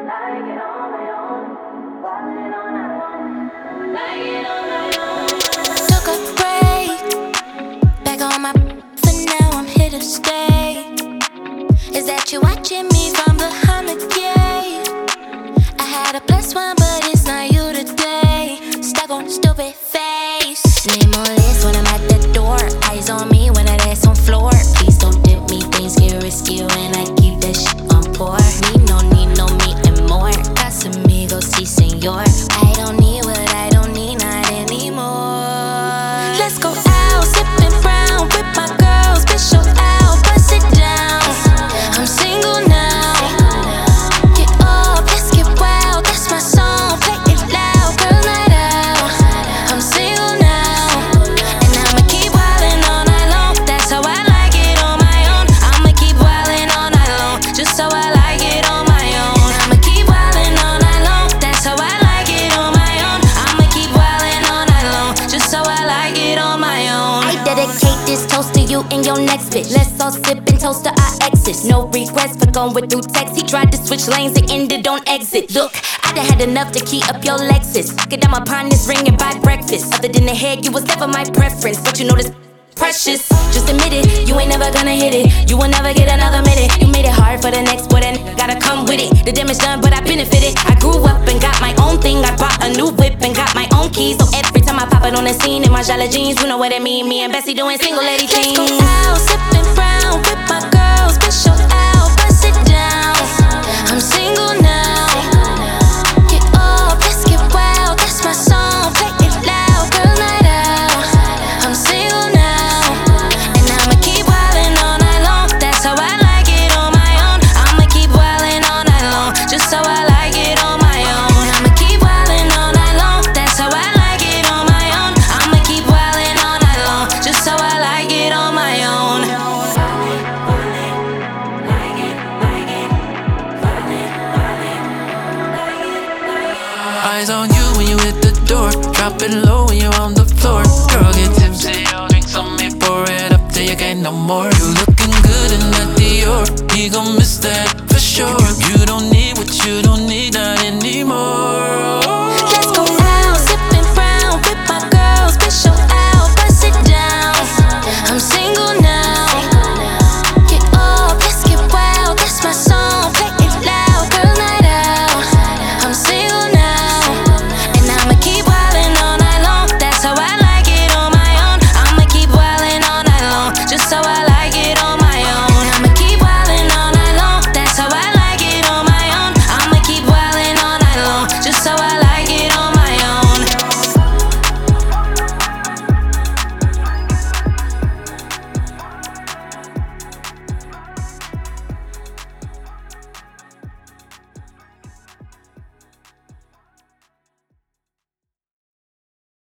Took a break, back on my for now I'm here to stay. Is that you watching me from behind the gate? I had a +1, but it's not you today. Stuck on stupid face. Name on list when I'm at the door. Eyes on me when that ass on floor. Please don't dip me, things get risky when I keep that shit on pour. Need no me and more. Casamigos, sí señor. I don't need what I don't need, not anymore. Let's go out, sipping brown with my girls. Bitch, show out, bust it down. I'm single now. Get up, let's get wild. That's my song, play it loud. Girl night out. I'm single now, and I'ma keep wildin' all night long. That's how I like it on my own. I'ma keep wildin' all night long, just so I like it on my own. I'ma keep wildin' all night long. That's how I like it on my own. I'ma keep wildin' all night long, just so I like it on my own. I dedicate this toast to you and your next bitch. Let's all sip and toast to our exes. No regrets for going through text. He tried to switch lanes and ended on exit. Look, I done had enough to keep up your Lexus. Get down upon this ring and buy breakfast. Other than the head, you was never my preference, but you know this precious. Just admit it, you ain't never gonna hit it. You will never get another minute. You made it hard for the next boy, then gotta come with it. The damage done, but I benefited. I grew up and got my own thing. I bought a new whip and got my own keys. So every time I pop it on the scene in my Jala jeans, you know what it mean. Me and Bessie doing single lady things. Let's go out, sipping brown with my girls. Bitch, show out, bust it down. I'm single now. Get up, let's get wild. That's my song, play it loud. Girl night out. I'm single now, and I'ma keep wildin' all night long. That's how I like it on my own. I'ma keep wildin' all night long, just so I like it on my own. I'ma keep wildin' all night long. That's how I like it on my own. I'ma keep wildin' all night long, just so I like it on my own. Eyes on you when you hit the door. Drop it low when you're on the floor. Girl, get tipsy, I'll drink some and pour it up till you can't no more. You looking good in that Dior. He gon' miss that for sure. You don't need what you don't need, not anymore.